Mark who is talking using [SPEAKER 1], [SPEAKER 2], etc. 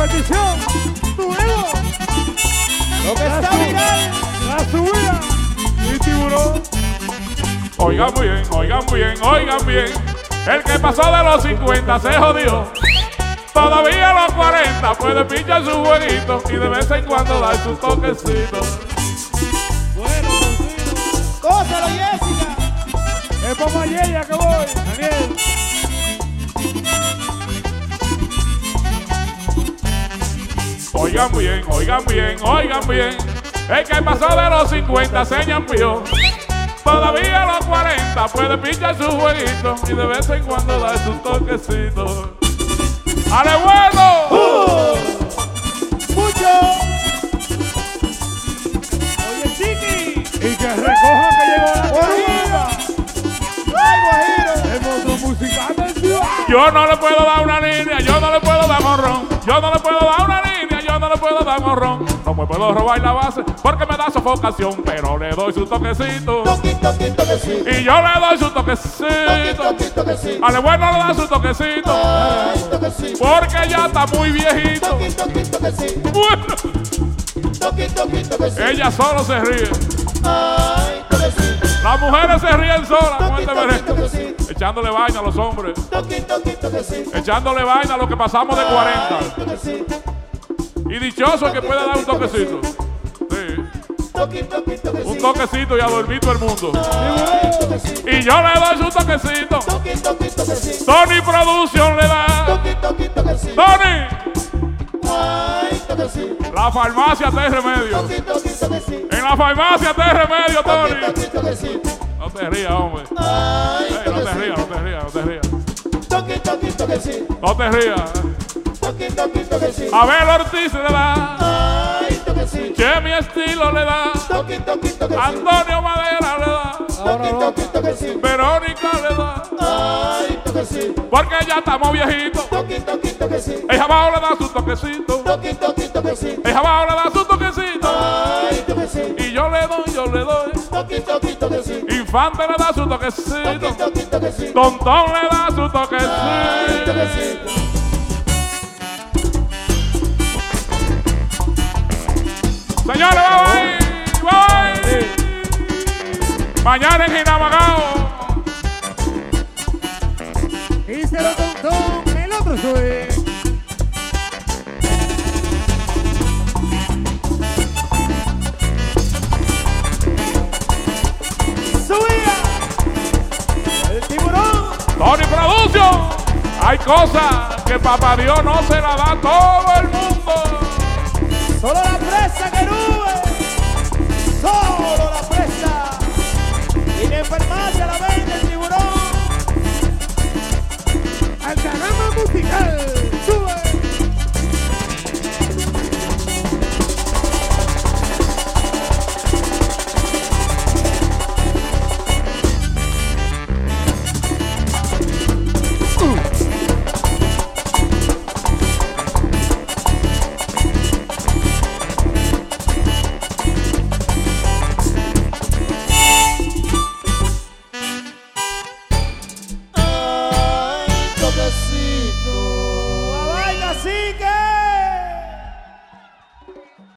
[SPEAKER 1] repetición. Subimos.
[SPEAKER 2] Lo que está viral.
[SPEAKER 1] La subida. Y tiburón.
[SPEAKER 3] Oigan bien, oigan bien, oigan bien. El que pasó de los 50 se jodió. Todavía a los 40 puede pinchar su jueguito y de vez en cuando dar sus toquecitos.
[SPEAKER 1] Bueno, Concino.
[SPEAKER 2] Gózalo, Jessica.
[SPEAKER 1] Es para Mayella que voy. Daniel.
[SPEAKER 3] Oigan bien, oigan bien, oigan bien. El que pasó de los 50 se ñampió. Todavía a los 40 puede pinchar su jueguito y de vez en cuando dar sus toquecitos. ¡Ale bueno!
[SPEAKER 2] Mucho.
[SPEAKER 1] Oye, Chiqui. Y que recojan que llegó la
[SPEAKER 2] Guajiro.
[SPEAKER 1] carrera.
[SPEAKER 2] Ay, Guajiro.
[SPEAKER 1] El monstruo musical del ciudad.
[SPEAKER 3] Yo no le puedo dar una línea, yo no le puedo dar morrón. Yo no le puedo dar una línea, yo no le puedo dar morrón. No me puedo robar la base porque me da sofocación, pero le doy su toquecito.
[SPEAKER 2] Toquecito.
[SPEAKER 3] Y yo le doy su toquecito.
[SPEAKER 2] Toquecito.
[SPEAKER 3] Ale bueno le da su toquecito.
[SPEAKER 2] Ay, toquecito.
[SPEAKER 3] Porque ya está muy viejito.
[SPEAKER 2] Toquecito.
[SPEAKER 3] Bueno,
[SPEAKER 2] Toquecito.
[SPEAKER 3] ella solo se ríe.
[SPEAKER 2] Ay, toquecito.
[SPEAKER 3] Las mujeres se ríen solas con este merengue.
[SPEAKER 2] Toquecito.
[SPEAKER 3] Echándole vaina a los hombres.
[SPEAKER 2] Toquecito.
[SPEAKER 3] Echándole vaina a los que pasamos de 40.
[SPEAKER 2] Toquecito.
[SPEAKER 3] Y dichoso el que puede dar un toquecito. Sí.
[SPEAKER 2] Toquecito.
[SPEAKER 3] Un toquecito y a dormir todo el mundo.
[SPEAKER 2] Ay, toquecito.
[SPEAKER 3] Y yo le doy su toquecito.
[SPEAKER 2] Toquecito.
[SPEAKER 3] Tony Production le da.
[SPEAKER 2] Toquecito.
[SPEAKER 3] Tony,
[SPEAKER 2] Ay, toquecito.
[SPEAKER 3] la farmacia te remedio.
[SPEAKER 2] Toquecito.
[SPEAKER 3] En la farmacia te remedio, Tony.
[SPEAKER 2] Toquecito.
[SPEAKER 3] No te rías, hombre.
[SPEAKER 2] Ay,
[SPEAKER 3] Ey, no te rías, no te rías, no te rías.
[SPEAKER 2] Toquecito.
[SPEAKER 3] No te rías.
[SPEAKER 2] Toquecito.
[SPEAKER 3] Abel Ortiz le da.
[SPEAKER 2] Ay, toquecito.
[SPEAKER 3] Chemi Estilo le da.
[SPEAKER 2] Toquecito.
[SPEAKER 3] Antonio Madera le da.
[SPEAKER 2] Toquecito.
[SPEAKER 3] Verónica le da.
[SPEAKER 2] Ay, toquecito.
[SPEAKER 3] Porque ya estamos viejitos.
[SPEAKER 2] Toquecito.
[SPEAKER 3] El Jabao le da su toquecito.
[SPEAKER 2] Toquecito.
[SPEAKER 3] El Jabao le da su toquecito.
[SPEAKER 2] Ay, toquecito.
[SPEAKER 3] Y yo le doy.
[SPEAKER 2] Toquecito.
[SPEAKER 3] Infante le da su toquecito.
[SPEAKER 2] Toquecito.
[SPEAKER 3] Tontón le da su
[SPEAKER 2] Ay,
[SPEAKER 3] toquecito.
[SPEAKER 2] toquecito.
[SPEAKER 3] Señores, vamos ahí. Mañana en Ginamagao.
[SPEAKER 1] Y se lo contó el otro soy.
[SPEAKER 2] Subía. El tiburón.
[SPEAKER 3] Tony Production. Hay cosas que papá Dios no se la da a todo el mundo.
[SPEAKER 2] Solo la presa que nube. Solo la presa. Y en farmacia la ve.